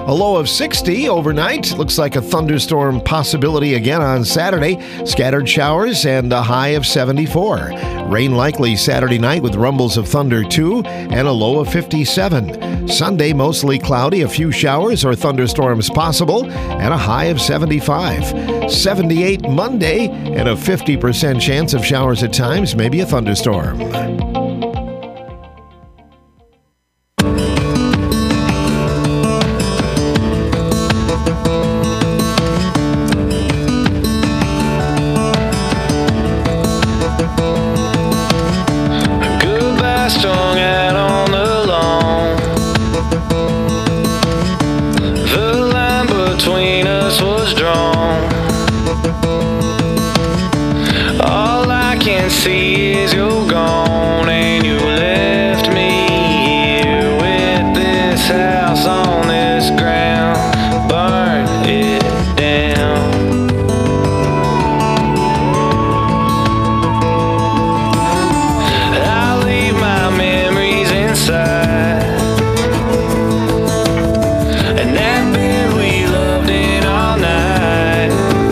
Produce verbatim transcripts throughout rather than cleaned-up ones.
A low of sixty overnight. Looks like a thunderstorm possibility again on Saturday. Scattered showers and a high of seventy-four. Rain likely Saturday night with rumbles of thunder too, and a low of fifty-seven. Sunday mostly cloudy, a few showers or thunderstorms possible, and a high of seventy-five. seventy-eight Monday, and a fifty percent chance of showers at times, maybe a thunderstorm. Strung out on the lawn. The line between us was drawn. All I can see is you're gone, and you left me here with this house on this ground. Burn it down. And that bed we loved in all night.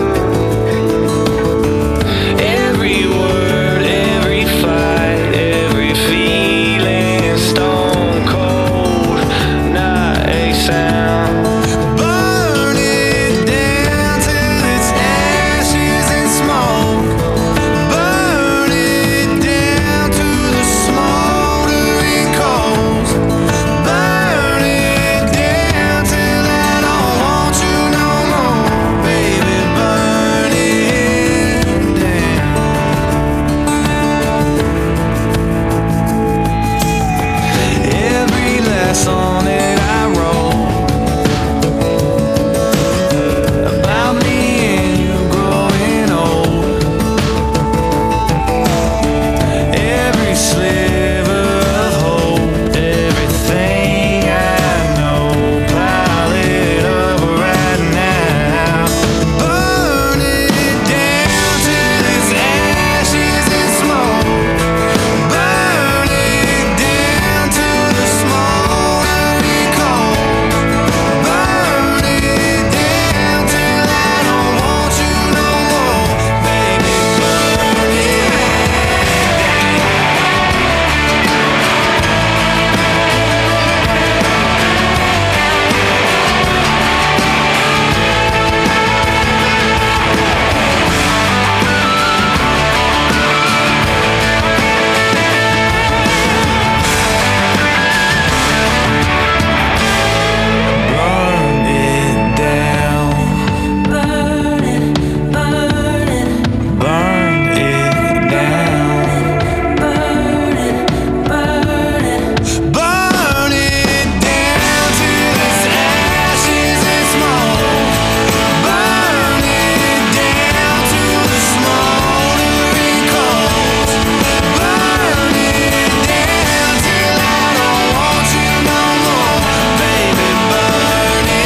Every word, every fight, every feeling, stone cold, not a sound. Burn it down till it's ashes and smoke. Burn it down to the smoldering coals. Burn it down till I don't want you no more, baby. Burn it down. Every last song that I wrote about me and you growing old. Every sliver of hope, everything I know, pile it up right now. Burn it down till it's ashes and smoke. Burn it down to the smoldering coals. Burn it down till I don't want you no more, baby. Burn it Burn it down. Burn it, burn it, burn it down. Burn it, burn it, burn it down till it's ashes and smoke. Burn it down to the smoldering coals. Burn it down till I don't want you no more, baby. Burn it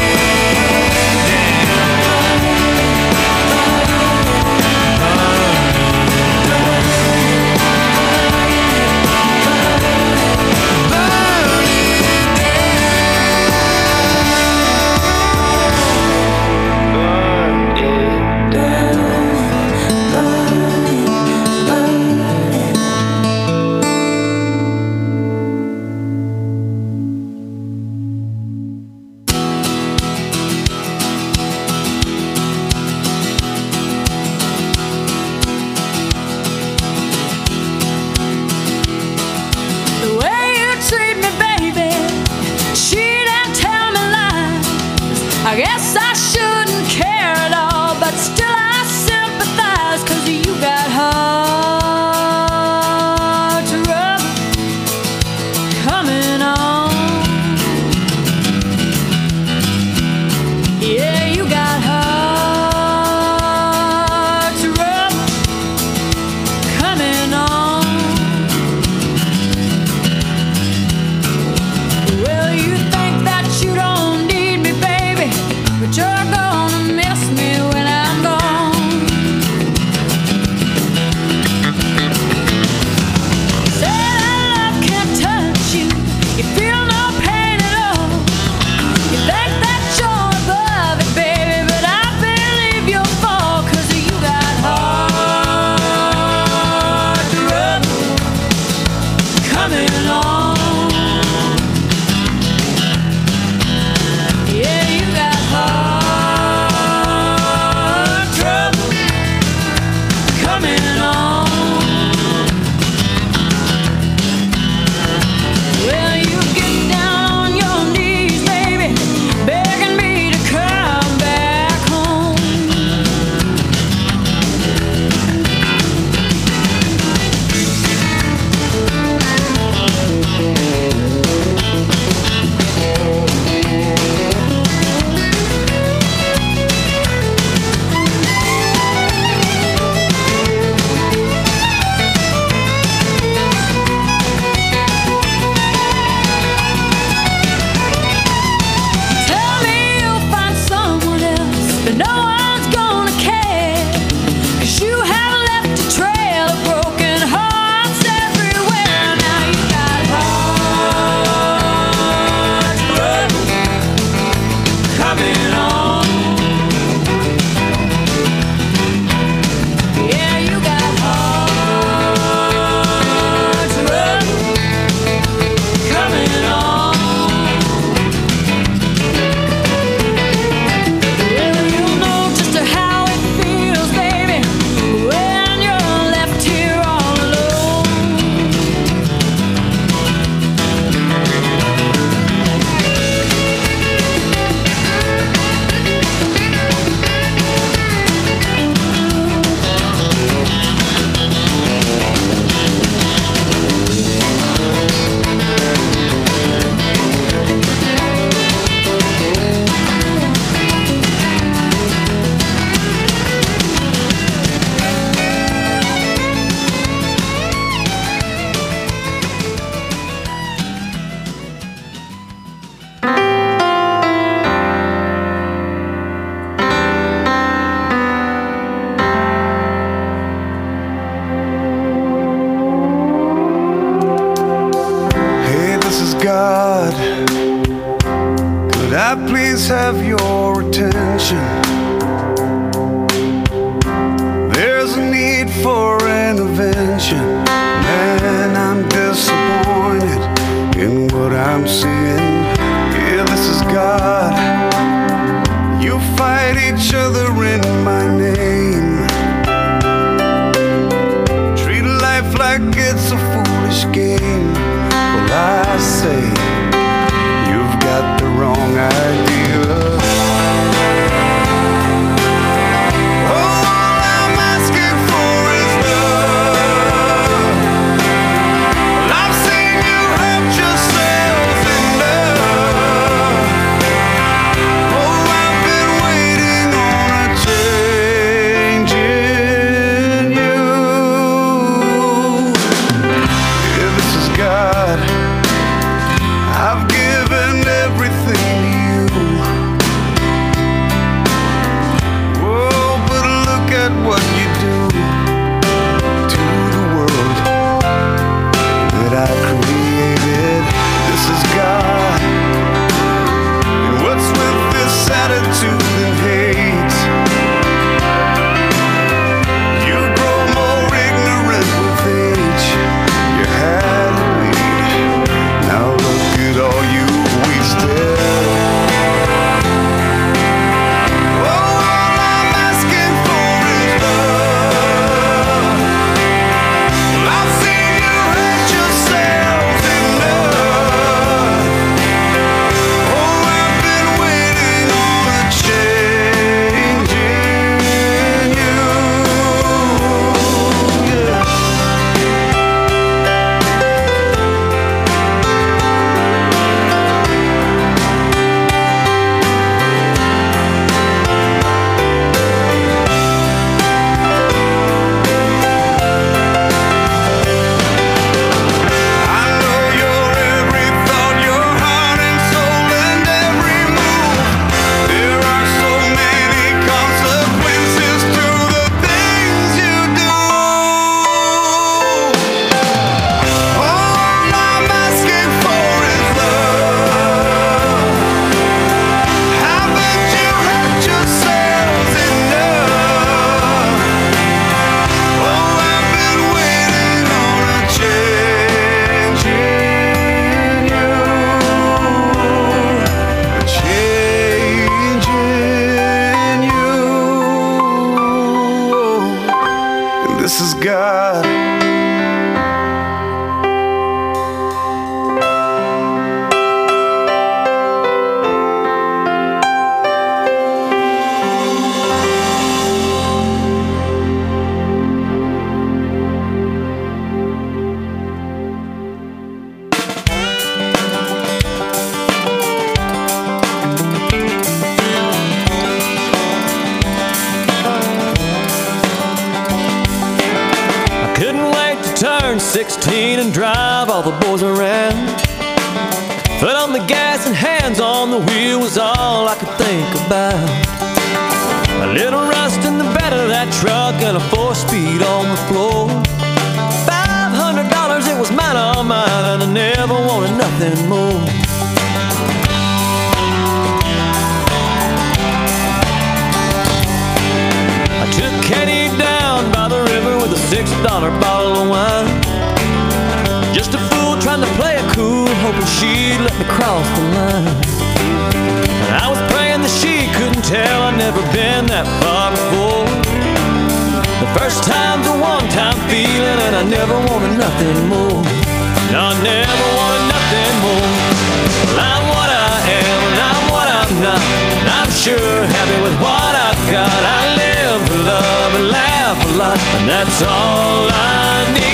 The way you treat me, baby, cheat and tell me lies. I guess I shouldn't care at all, but still I sympathize, 'cause you got hard to rub coming on. Yeah, you got hard to rub coming on. Well, you think that you don't need me, baby. God, could I please have your attention? There's a need for intervention. Man, I'm disappointed in what I'm seeing. Yeah, this is God. You fight each other in my name. Treat life like it's a foolish game. Well, I say you've got the wrong idea. This is God. sixteen and drive all the boys around. Foot on the gas and hands on the wheel was all I could think about. A little rust in the bed of that truck and a four-speed on the floor. Five hundred dollars, it was mine, all mine, and I never wanted nothing more. I took Katie down by the river with a six dollar bottle of wine. Just a fool trying to play it cool, hoping she'd let me cross the line. And I was praying that she couldn't tell I'd never been that far before. The first time's a one-time feeling, and I never wanted nothing more. No, I never wanted nothing more. Well, I'm what I am, and I'm what I'm not, and I'm sure happy with what I've got. I live for love and laugh a lot, and that's all I need.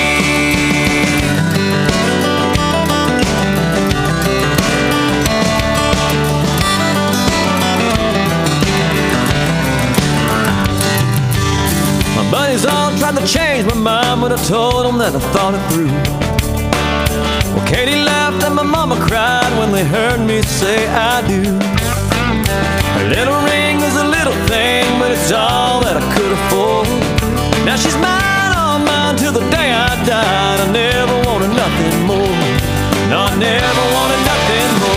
Buddies all tried to change my mind, but I told them that I thought it through. Well, Katie laughed and my mama cried when they heard me say I do. A little ring is a little thing, but it's all that I could afford. Now she's mine, all mine, till the day I died. I never wanted nothing more. No, I never wanted nothing more.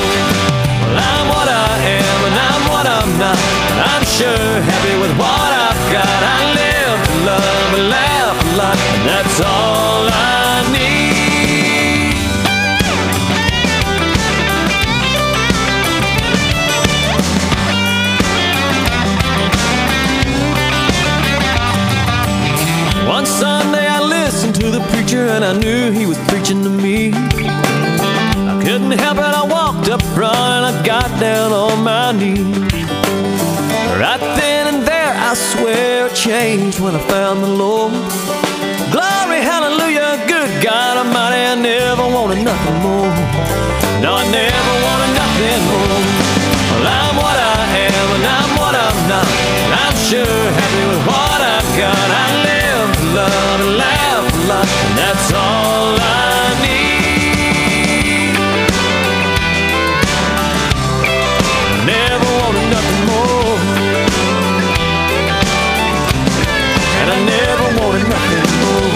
happy with what I've got. I live to love and laugh a lot, and that's all I need. One Sunday I listened to the preacher and I knew he was preaching to me. I couldn't help it, I walked up front and I got down on my knees. Right then and there I swear it changed when I found the Lord. Glory, hallelujah, good God Almighty, I never wanted nothing more. No, I never wanted nothing more. Well, I'm what I am and I'm what I'm not, and I'm sure happy with what I've got. I live to love and laugh a lot, and that's all I need. Never wanted nothing more, and I never wanted nothing more.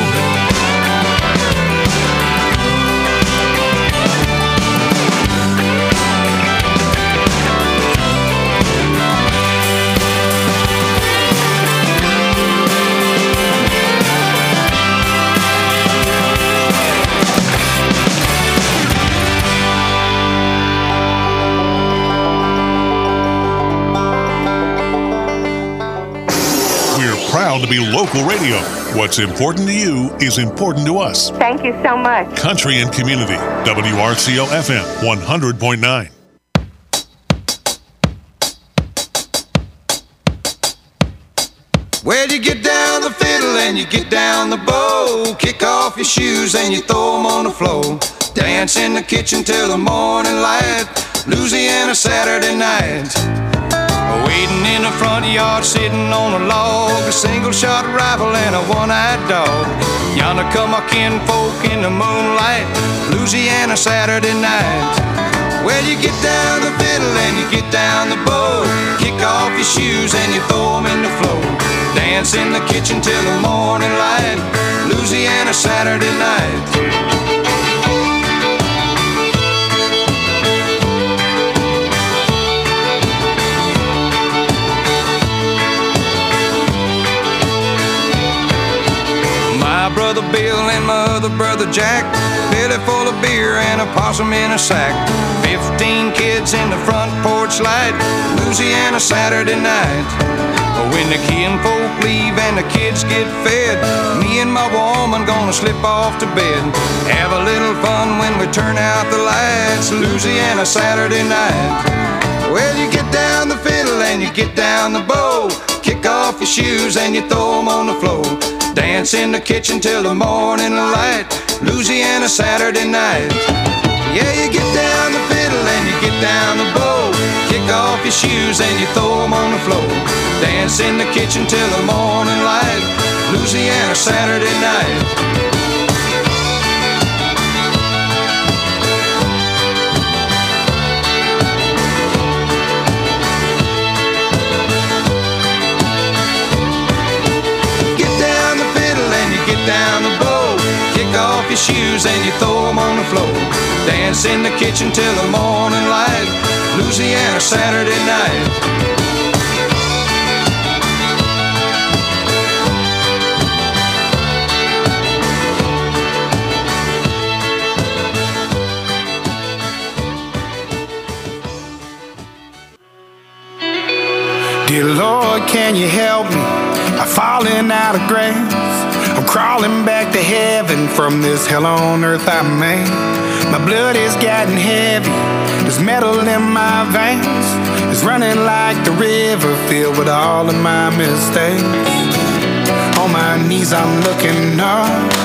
Proud to be local radio. What's important to you is important to us. Thank you so much. Country and Community, W R C O F M one hundred point nine. Well, you get down the fiddle and you get down the bow. Kick off your shoes and you throw them on the floor. Dance in the kitchen till the morning light. Louisiana Saturday night. Waiting in the front yard, sitting on a log, a single-shot rifle and a one-eyed dog. Yonder come our kinfolk in the moonlight, Louisiana Saturday night. Well, you get down the fiddle and you get down the bow. Kick off your shoes and you throw them in the floor. Dance in the kitchen till the morning light, Louisiana Saturday night. Brother Bill and my other brother Jack, belly full of beer and a possum in a sack. Fifteen kids in the front porch light, Louisiana Saturday night. When the kinfolk leave and the kids get fed, me and my woman gonna slip off to bed. Have a little fun when we turn out the lights, Louisiana Saturday night. Well, you get down the fiddle and you get down the bow. Kick off your shoes and you throw them on the floor. Dance in the kitchen till the morning light, Louisiana Saturday night. Yeah, you get down the fiddle and you get down the bow. Kick off your shoes and you throw them on the floor. Dance in the kitchen till the morning light, Louisiana Saturday night. Down the bow, kick off your shoes and you throw them on the floor. Dance in the kitchen till the morning light, Louisiana Saturday night. Dear Lord, can you help me? I'm falling out of grace. I'm crawling back to heaven from this hell on earth I made. My blood is getting heavy, there's metal in my veins. It's running like the river filled with all of my mistakes. On my knees I'm looking up,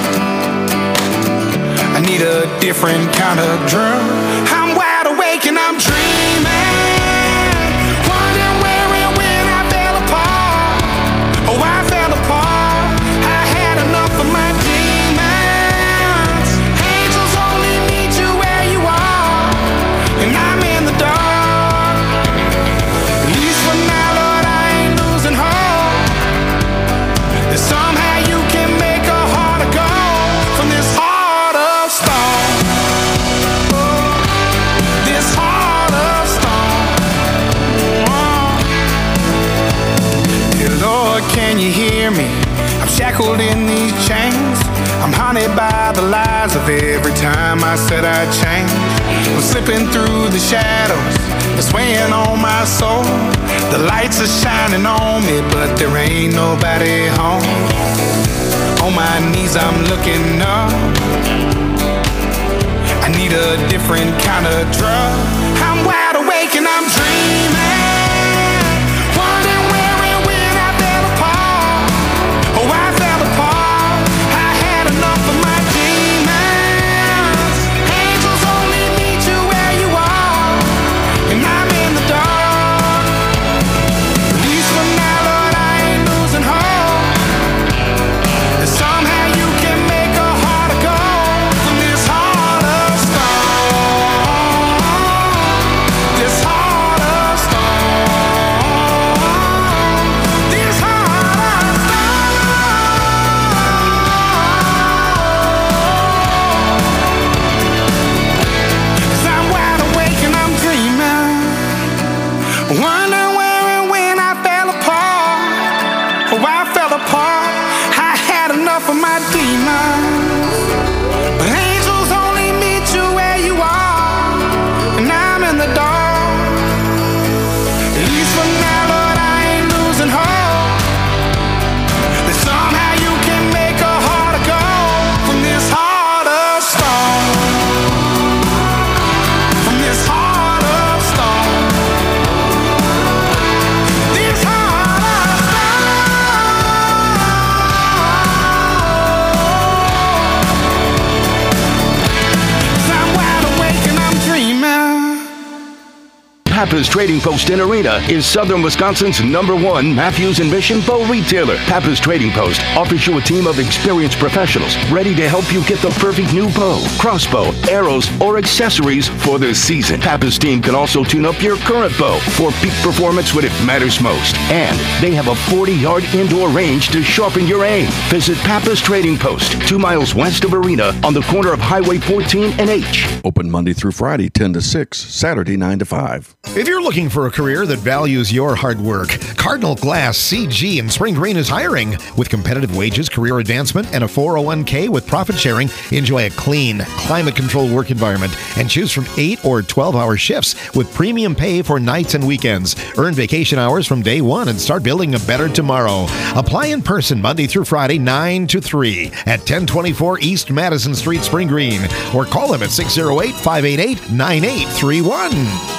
I need a different kind of drum. I'm wide awake and I'm dreaming, wondering where and when I fell apart. Oh, I fell apart. Enough of my demons. Angels only meet you where you are, and I'm in the dark. At least for now, Lord, I ain't losing hope that somehow you can make a heart of gold from this heart of stone. Oh, this heart said I'd change. I'm slipping through the shadows, it's weighing on my soul. The lights are shining on me, but there ain't nobody home. On my knees I'm looking up, I need a different kind of drug. I'm wide awake and I'm dreaming, wondering where and when I fell apart. Oh, I fell apart, I had enough of my demons. Angels only meet you where you are, and I'm in the dark. At least for now, Lord, I ain't losing hope. And somehow you can make a heart of gold from this heart of stone. This heart of stone. This heart of stone. 'Cause I'm wide awake and I'm dreaming, wondering where and when I fell apart. Oh, I fell apart, I had enough of my demons. But angels only meet you where you are, and I'm in the dark. At least for now, Lord, I ain't losing hope. That somehow you can make a heart of gold from this heart of stone. From this heart of stone. This heart of stone. 'Cause I'm wide awake and I'm dreaming. Pappas Trading Post in Arena is Southern Wisconsin's number one Matthews and Mission bow retailer. Pappas Trading Post offers you a team of experienced professionals ready to help you get the perfect new bow, crossbow, arrows, or accessories for the season. Pappas team can also tune up your current bow for peak performance when it matters most. And they have a forty-yard indoor range to sharpen your aim. Visit Pappas Trading Post, two miles west of Arena on the corner of Highway fourteen and H. Open Monday through Friday, ten to six, Saturday, nine to five. If you're looking for a career that values your hard work, Cardinal Glass C G in Spring Green is hiring. With competitive wages, career advancement, and a four oh one k with profit sharing, enjoy a clean, climate-controlled work environment and choose from eight or twelve-hour shifts with premium pay for nights and weekends. Earn vacation hours from day one and start building a better tomorrow. Apply in person Monday through Friday, nine to three at ten twenty-four East Madison Street, Spring Green, or call them at six oh eight, five eight eight, nine eight three one.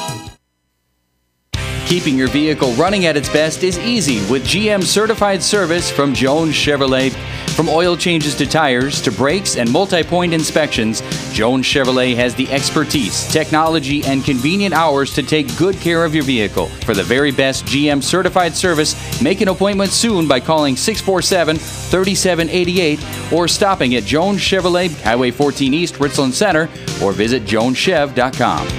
Keeping your vehicle running at its best is easy with G M certified service from Jones Chevrolet. From oil changes to tires to brakes and multi-point inspections, Jones Chevrolet has the expertise, technology, and convenient hours to take good care of your vehicle. For the very best G M certified service, make an appointment soon by calling six four seven, three seven eight eight or stopping at Jones Chevrolet, Highway fourteen East, Richland Center, or visit jones chev dot com.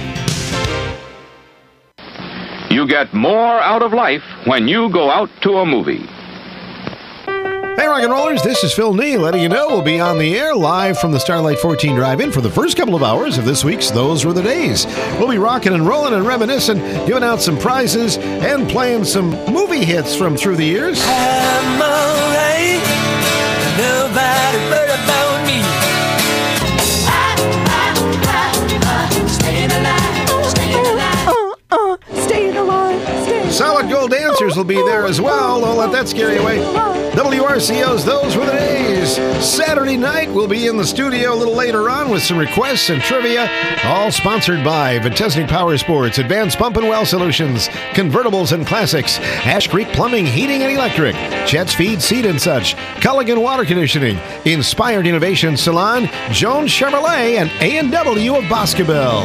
You get more out of life when you go out to a movie. Hey, rock and rollers, this is Phil Nee letting you know we'll be on the air live from the Starlight fourteen Drive-In for the first couple of hours of this week's Those Were the Days. We'll be rocking and rolling and reminiscing, giving out some prizes, and playing some movie hits from through the years. I'm alright, nobody worry about me. I, I, I, I, staying alive, staying alive. Uh, uh, staying alive, staying alive. Solid Gold Dancers will be there as well. Don't let that scare you away. W R C O's Those Were the Days. Saturday night, we'll be in the studio a little later on with some requests and trivia, all sponsored by Vitesnik Power Sports, Advanced Pump and Well Solutions, Convertibles and Classics, Ash Creek Plumbing, Heating and Electric, Chet's Feed, Seed and Such, Culligan Water Conditioning, Inspired Innovation Salon, Jones Chevrolet, and A and W of Boscobel.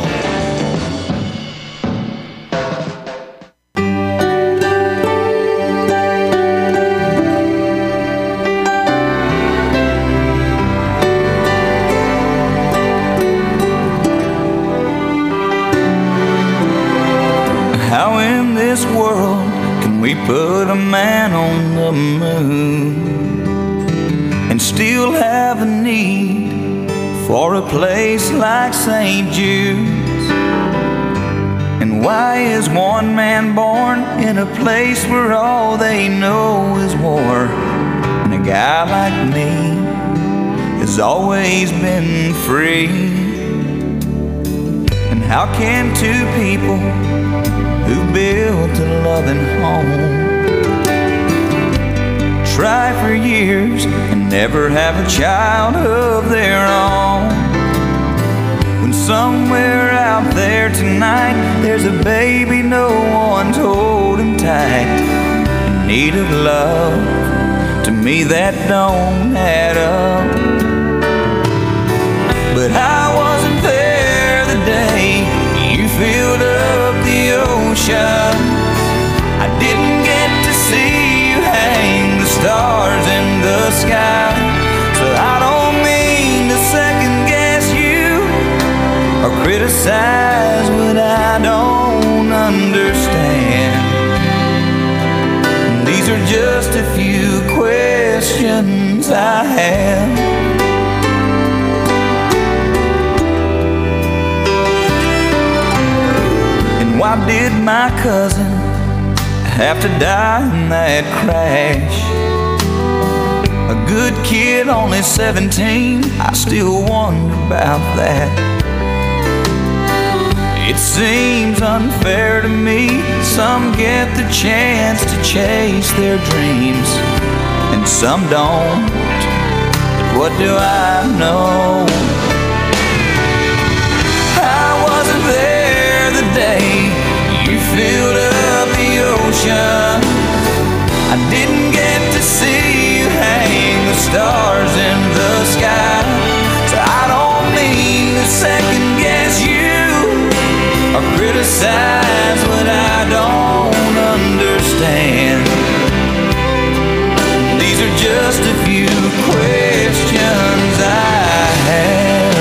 How in this world can we put a man on the moon and still have a need for a place like Saint Jude's? And why is one man born in a place where all they know is war? And a guy like me has always been free. How can two people who built a loving home try for years and never have a child of their own? When somewhere out there tonight there's a baby no one's holding tight in need of love, to me that don't add up. But I wasn't there the day you filled up the ocean. I didn't get to see you hang the stars in the sky. So I don't mean to second guess you or criticize what I don't understand. These are just a few questions I have. And why did my cousin have to die in that crash? A good kid, only seventeen, I still wonder about that. It seems unfair to me. Some get the chance to chase their dreams and some don't. But what do I know? I wasn't there the day you filled up the ocean. I didn't get to see you hang the stars in the sky. So I don't mean to second guess you or criticize what I don't understand. These are just a few questions I have.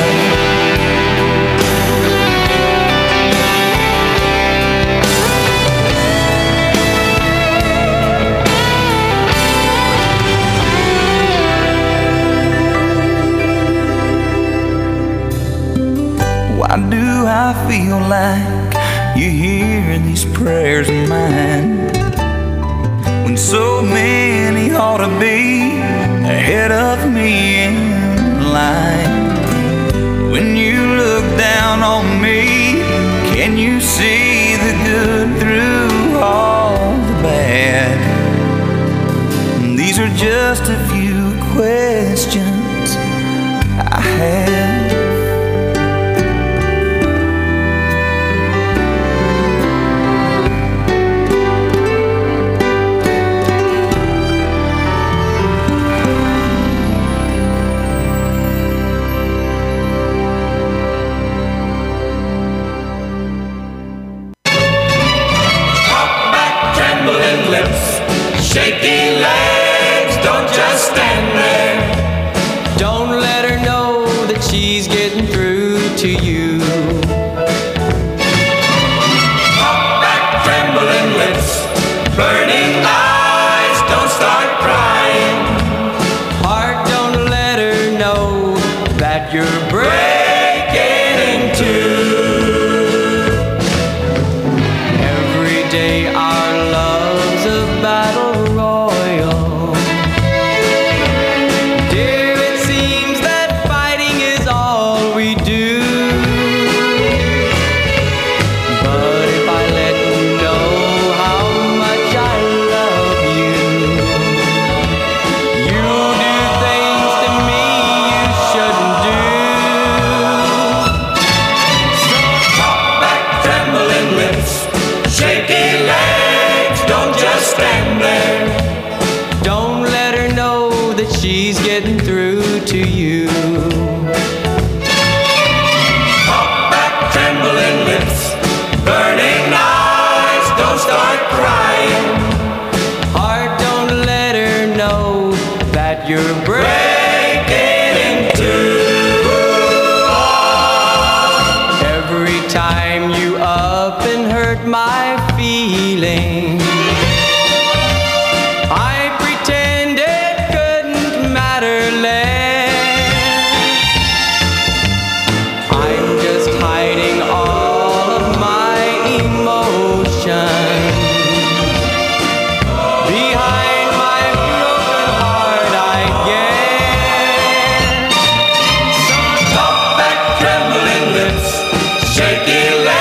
Why do I feel like you hear these prayers of mine when so many ought to be ahead of me in line? When you look down on me, can you see the good through all the bad? These are just a few questions I have. Shaky legs, don't just stand there. Don't let her know that she's getting through to you. Hop back, trembling lips, burning eyes, don't start crying. Heart, don't let her know that you're breaking in two. Every day our love's a battle. She's getting through to you. Hop back, trembling lips, burning eyes, don't start crying. Heart, don't let her know that you're breaking in two. Every time you up and hurt my feelings, I pretend it couldn't matter less. I'm just hiding all of my emotions behind my broken heart, I guess. So talk back, trembling lips, shaky legs.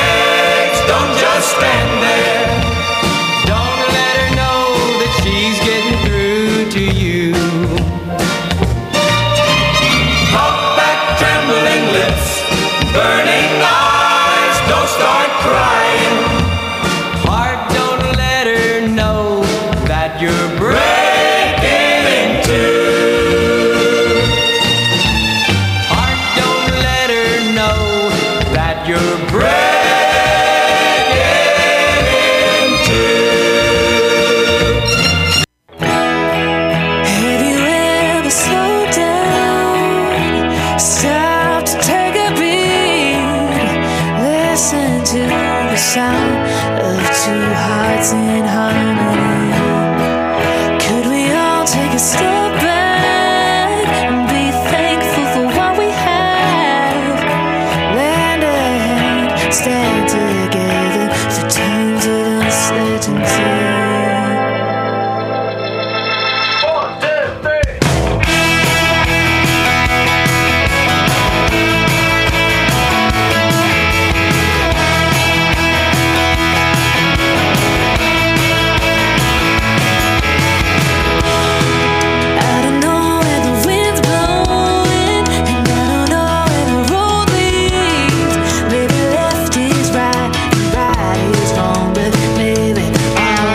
know the sound of two hearts in harmony. Could we all take a step back and be thankful for what we have? Lend a hand, stand together through times of uncertainty. Maybe left is right and right is wrong, but maybe all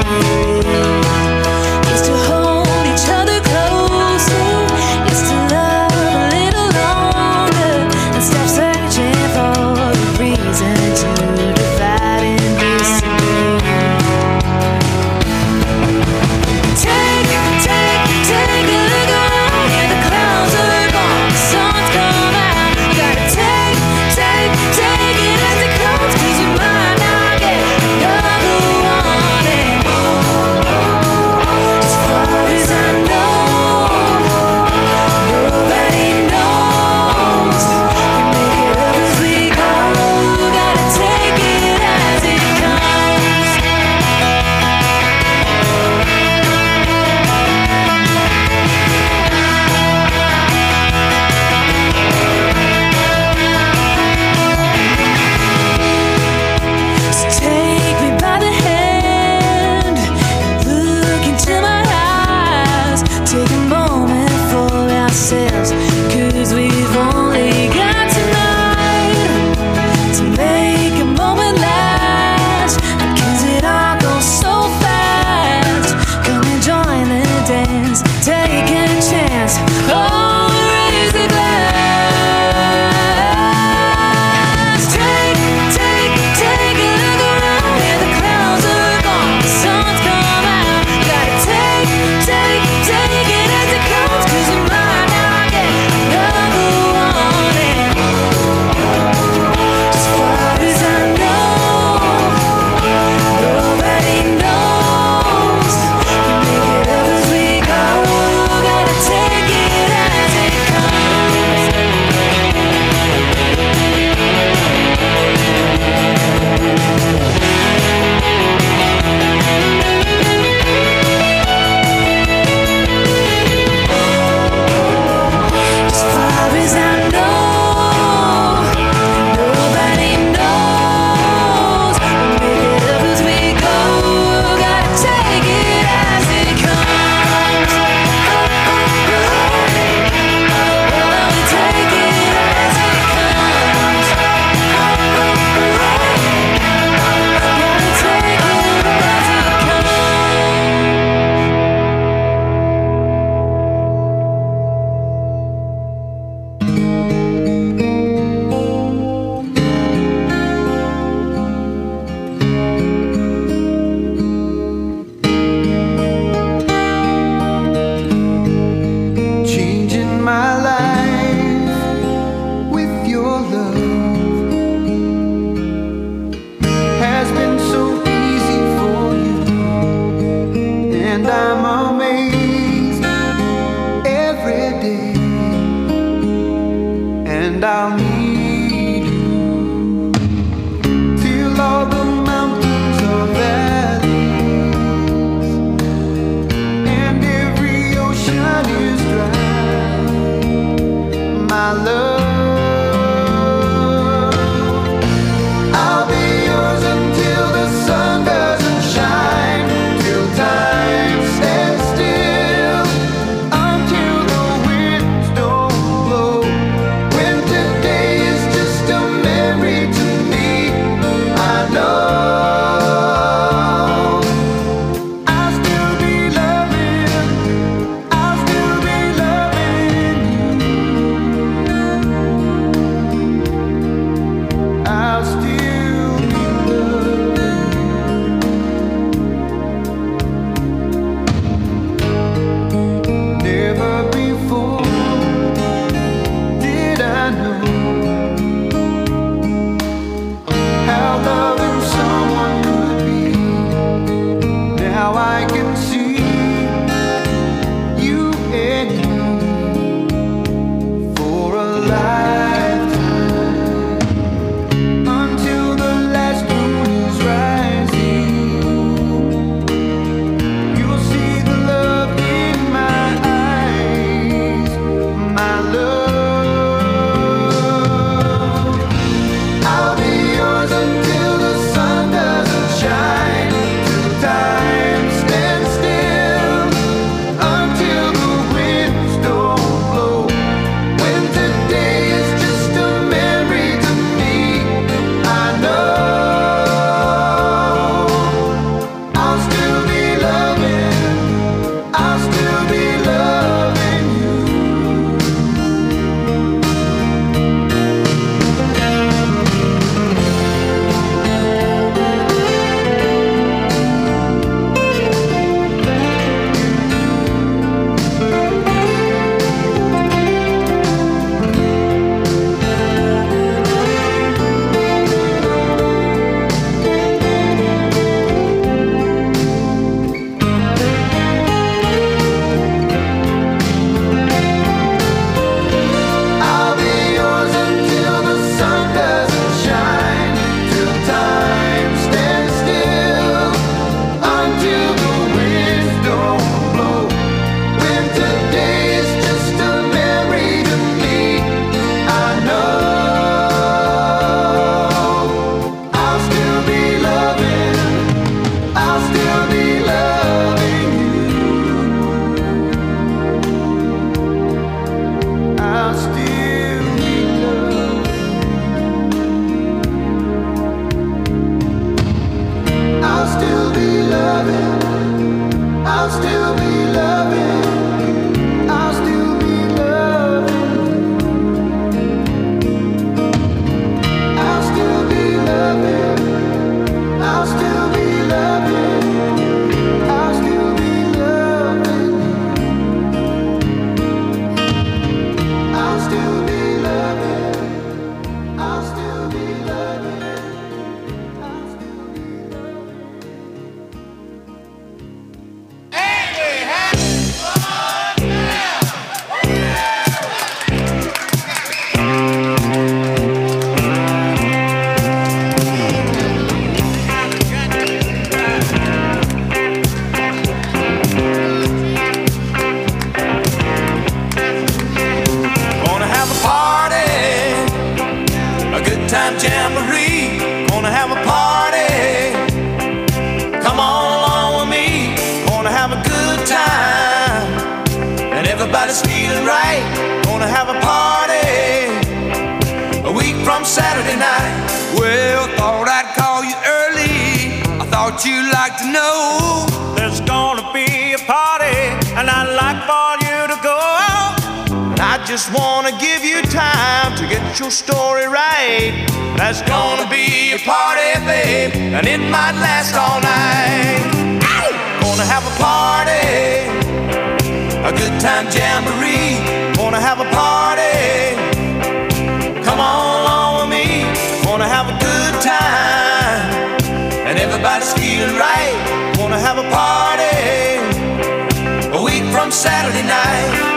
Saturday night. Well, thought I'd call you early. I thought you'd like to know there's gonna be a party, and I'd like for you to go. And I just wanna give you time to get your story right. There's gonna be a party, babe, and it might last all night. Ow! Gonna have a party, a good time jamboree. Gonna have a party, come on along with me. Gonna have a good time, and everybody's feeling right. Gonna have a party, a week from Saturday night.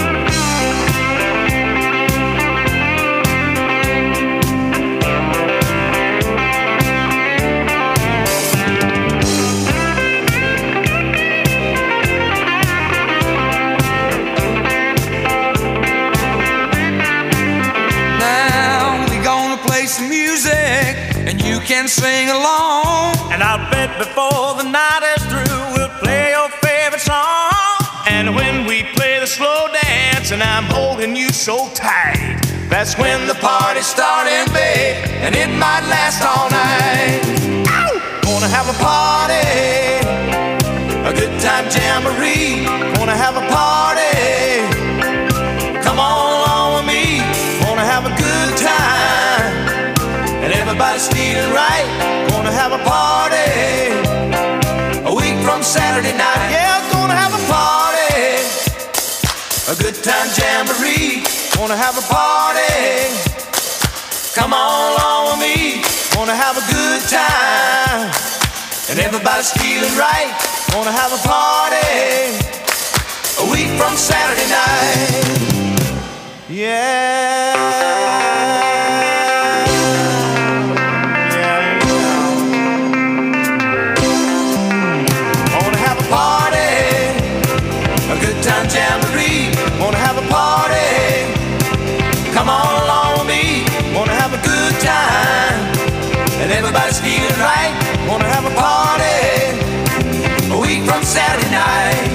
Some music and you can sing along, and I'll bet before the night is through we'll play your favorite song. And when we play the slow dance and I'm holding you so tight, that's when the party's starting, babe, and it might last all night. Ow! Gonna have a party, a good time jamboree. Gonna have a party, come on along with me. Gonna have a good time, and everybody's feeling right. Gonna have a party, a week from Saturday night. Yeah, gonna have a party, a good time jamboree. Gonna have a party, come on along with me. Gonna have a good time, and everybody's feeling right. Gonna have a party, a week from Saturday night. Yeah. Time jamboree, wanna have a party, come on along with me. Wanna have a good time, and everybody's feeling right. Wanna have a party, a week from Saturday night.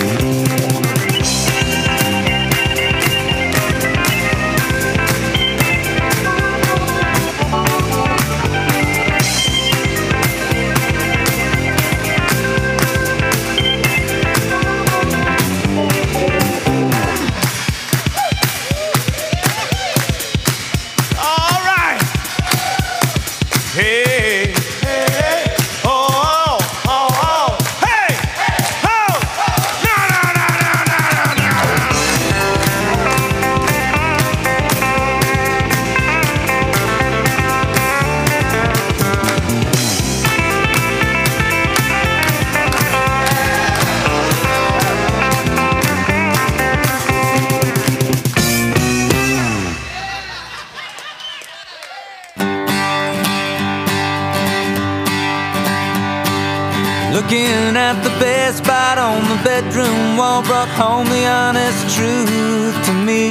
Looking at the best spot on the bedroom wall brought home the honest truth to me.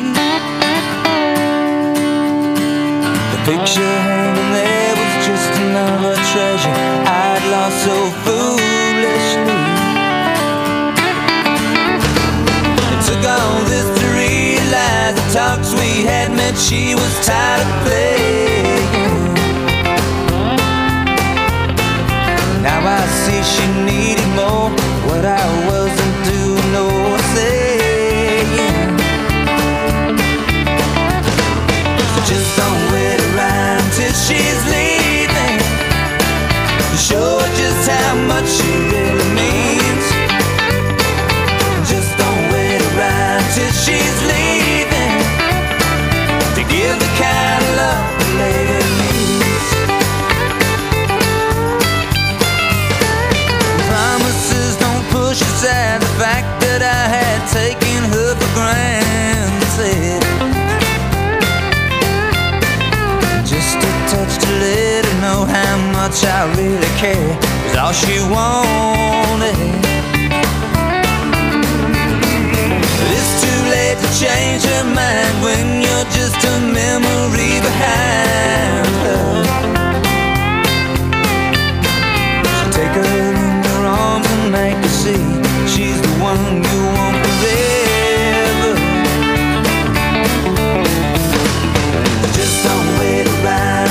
The picture hanging there was just another treasure I'd lost so foolishly. It took all this to realize the talks we had meant she was tired of playing. Now I see she needed more, what I wasn't doing or saying. So just don't wait around till she's leaving to show her just how much she really means. Just don't wait around till she's leaving to give the kind of love the lady needs. Push aside the fact that I had taken her for granted. Just a touch to let her know how much I really care was all she wanted. It's too late to change her mind when you're just a memory behind her. So take her in your arms and make her see she's the one you want forever. Just don't wait around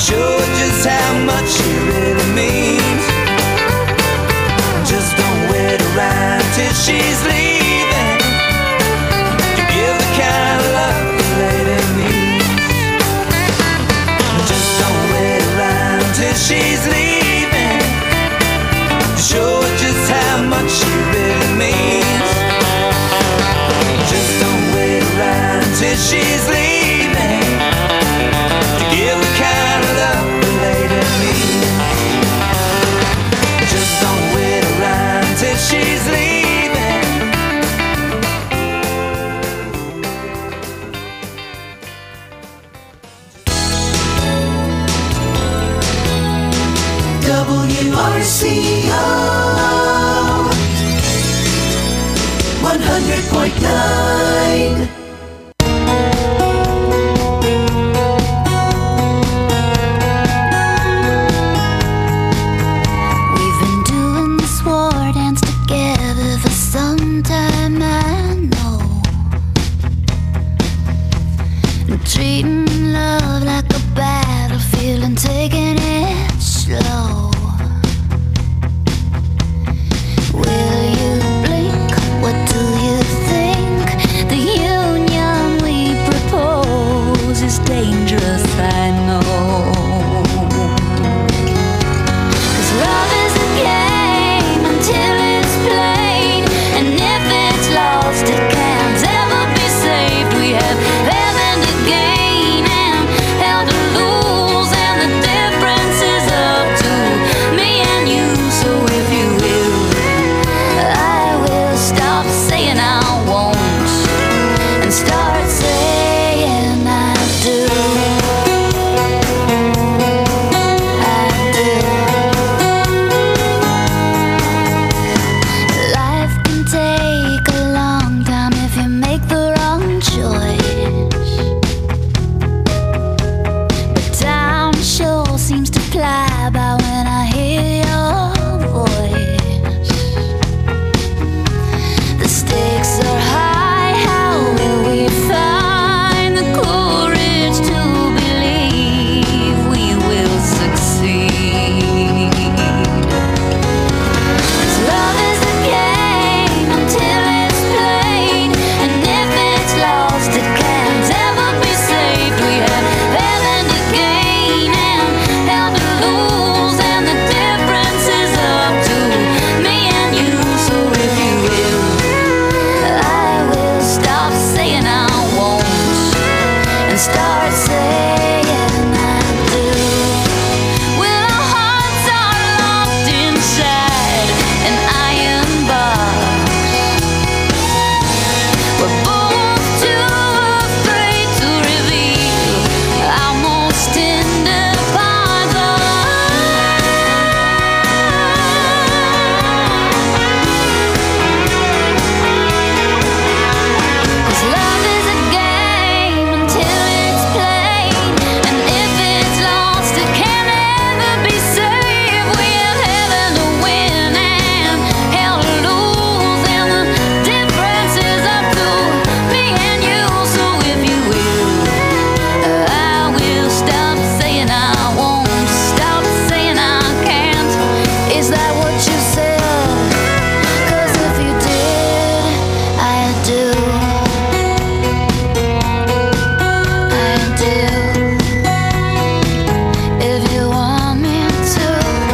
show her just how much she really means. Just don't wait around till she's leaving to give the kind of love the lady needs. Just don't wait around till she's leaving to show her just how much she really means. Just don't wait around till she's leaving to give the kind of love the lady needs. Just don't wait around till she's leaving. W R C O one hundred point nine. We've been doing this war dance together for some time, I know. Treating love like a battlefield and taking it slow. Will you blink? What do you think? The union we propose is dangerous, I know. 'Cause love is a game until it's played, and if it's lost, it can't ever be saved. We have heaven to gain and hell to lose, and the difference is up to me and you. So if you will, I will stop saying I won't and start saying I do. I do. Life can take a long time if you make the wrong choice, but time sure seems to fly by when I hear your voice. The stakes are high, how will we find the courage to believe we will succeed? 'Cause love is a game until it's played, and if it's lost, it can't ever be saved. We have heaven to gain and hell to lose, and the difference is up to me and you. So if you will, I will stop saying I won't and start saying I do. When our hearts are locked inside an iron box, we're both too afraid to reveal our most tender parts. Cause love is a game until it's played, and if it's lost, it can't ever be saved. We have heaven to win and hell to lose, and the difference is up to me and you. So if you will, I will stop saying I won't, stop saying I can't. Is that what you said? 'Cause if you did, I do. I do. If you want me to,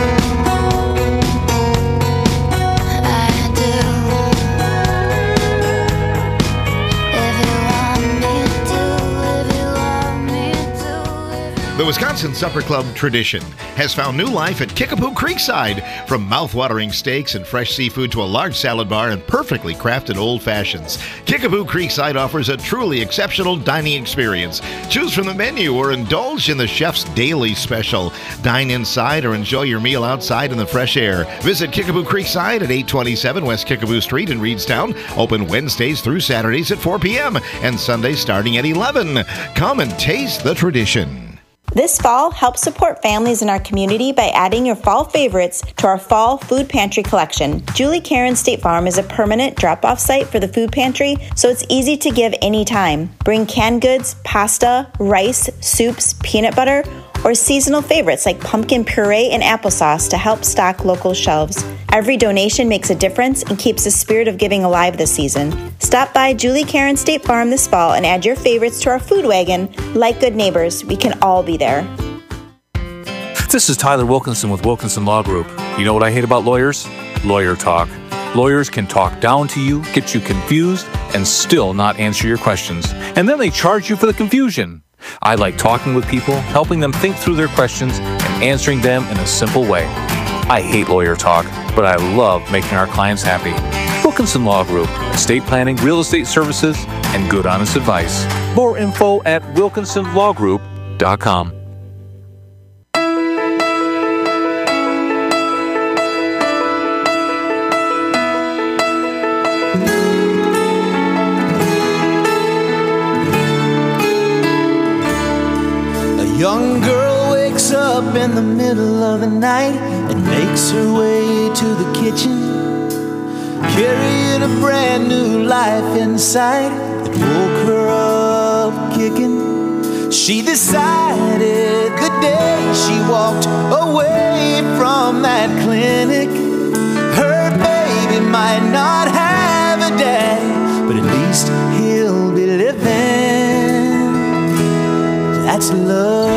I do. If you want me to, if you want me to, if The Wisconsin Supper Club tradition has found new life at Kickapoo Creekside. From mouth-watering steaks and fresh seafood to a large salad bar and perfectly crafted old fashions, Kickapoo Creekside offers a truly exceptional dining experience. Choose from the menu or indulge in the chef's daily special. Dine inside or enjoy your meal outside in the fresh air. Visit Kickapoo Creekside at eight twenty-seven West Kickapoo Street in Reedstown. Open Wednesdays through Saturdays at four p.m. and Sundays starting at eleven. Come and taste the tradition. This fall, help support families in our community by adding your fall favorites to our fall food pantry collection. Julie Karen State Farm is a permanent drop-off site for the food pantry, so it's easy to give anytime. Bring canned goods, pasta, rice, soups, peanut butter, or seasonal favorites like pumpkin puree and applesauce to help stock local shelves. Every donation makes a difference and keeps the spirit of giving alive this season. Stop by Julie Karen State Farm this fall and add your favorites to our food wagon. Like good neighbors, we can all be there. This is Tyler Wilkinson with Wilkinson Law Group. You know what I hate about lawyers? Lawyer talk. Lawyers can talk down to you, get you confused, and still not answer your questions. And then they charge you for the confusion. I like talking with people, helping them think through their questions, and answering them in a simple way. I hate lawyer talk, but I love making our clients happy. Wilkinson Law Group, estate planning, real estate services, and good honest advice. More info at wilkinson law group dot com. Young girl wakes up in the middle of the night and makes her way to the kitchen, carrying a brand new life inside that woke her up kicking. She decided the day she walked away from that clinic, her baby might not have a daddy, but at least he'll be living. That's love.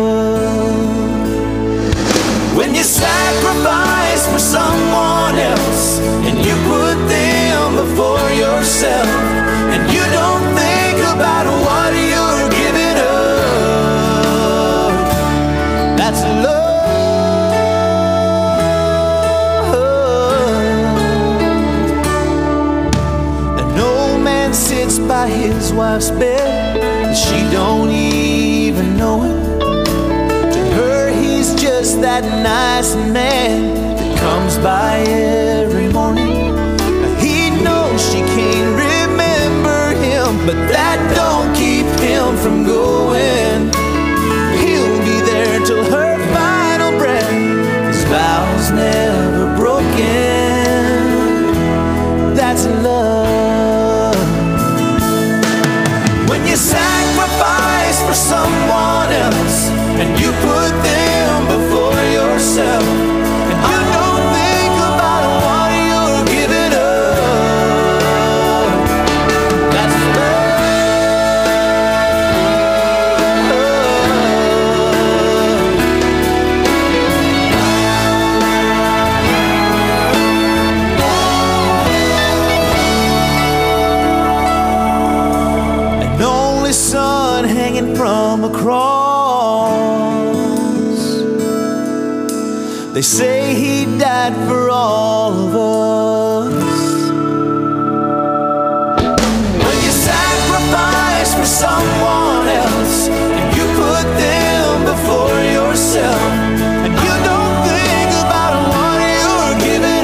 When you sacrifice for someone else and you put them before yourself, and you don't think about what you're giving up, that's love. An old man sits by his wife's bed, and she don't even know him. To her he's just that nice man that comes by every morning. He knows she can't remember him, but that don't keep him from going. He'll be there till her final breath, his vows never broken. That's love. When you sacrifice for someone else and you put them before yourself, and you don't think about what you're giving up, that's love. An only son hanging from a cross, they say he died for all of us. When you sacrifice for someone else and you put them before yourself, and you don't think about what you're giving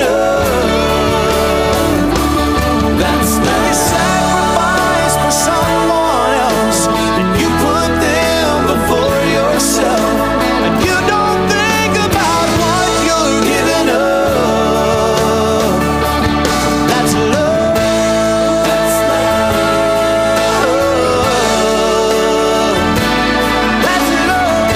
up, that's when you sacrifice for someone else and you put them before yourself, and you don't think about what you're giving up. That's love. That's love. That's love.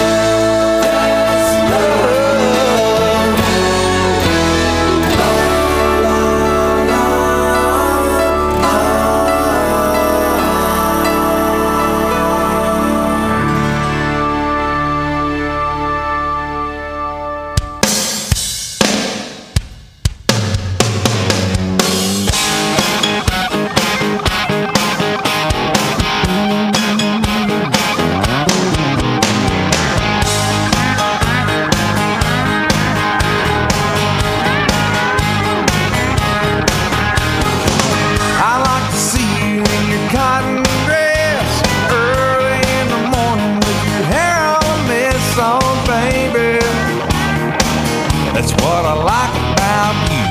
I like to see you in your cotton dress early in the morning with your hair all a mess on, baby. That's what I like about you.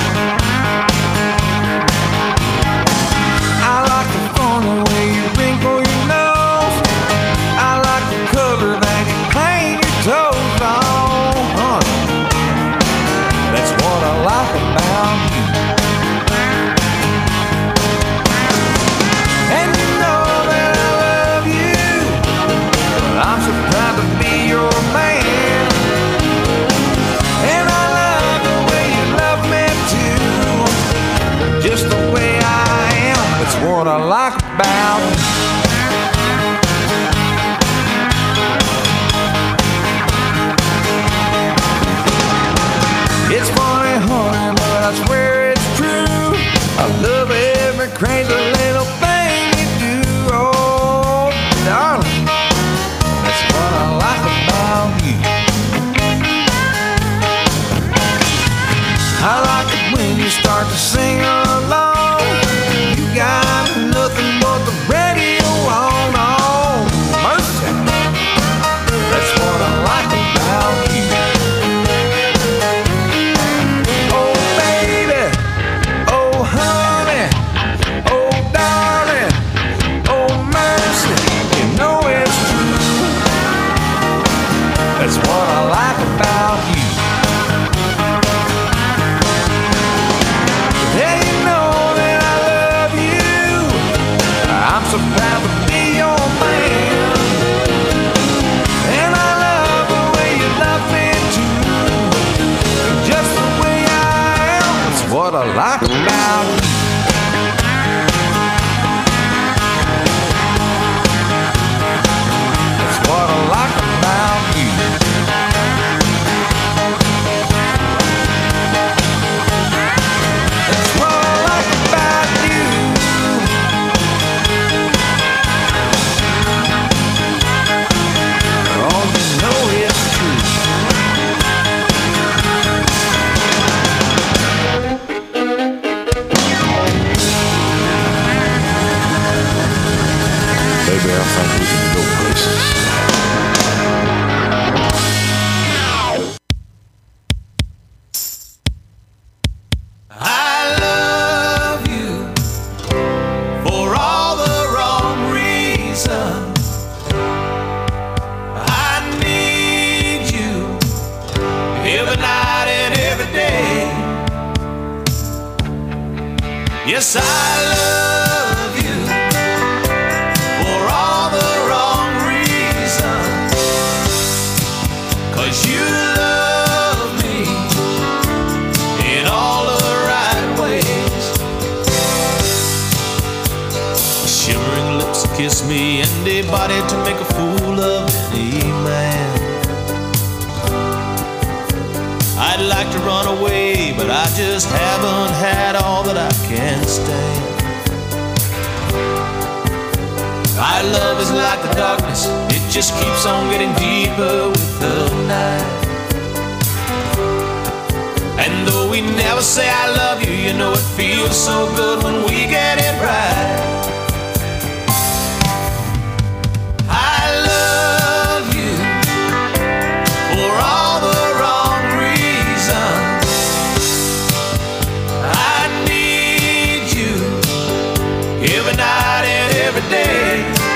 I like the funny way you wrinkle your nose. I like the color that you paint your toes on, honey. That's what I like about you. And you know that I love you, but I'm so proud to be your like about you. Hey, you know that I love you. I'm so proud to be your man. And I love the way you love me too. Just the way I am, that's what I like about you. That's what I like about you. That's what I like about you. Oh, you know it's true. Baby, I think we can go places. I love you for all the wrong reasons. I need you every night and every day. Yes, I love you for all the wrong reasons. 'Cause you love me in all of the right ways. Shivering lips kiss me, and a body to make a fool of any man. I'd like to run away, but I just haven't had all that I can stand. Our love is like the darkness, it just keeps on getting deeper with the night. And though we never say I love you, you know it feels so good when we get it right. I love you for all the wrong reasons. I need you every night and every day.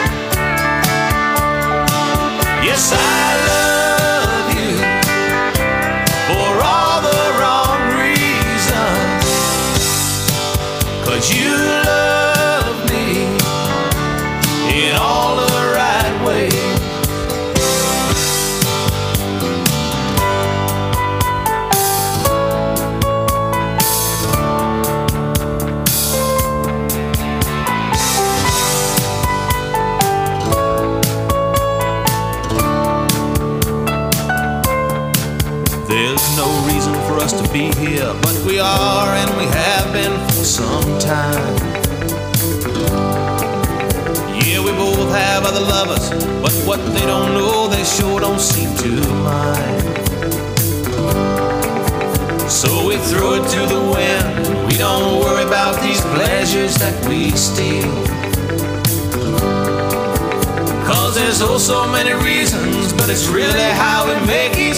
Yes, I love you for all the wrong reasons. 'Cause you love me in all the right ways. There's no reason for us to be here, but we are, and we have been for some time. Yeah, we both have other lovers, but what they don't know, they sure don't seem to mind. So we throw it to the wind, we don't worry about these pleasures that we steal. 'Cause there's oh so many reasons, but it's really how we make each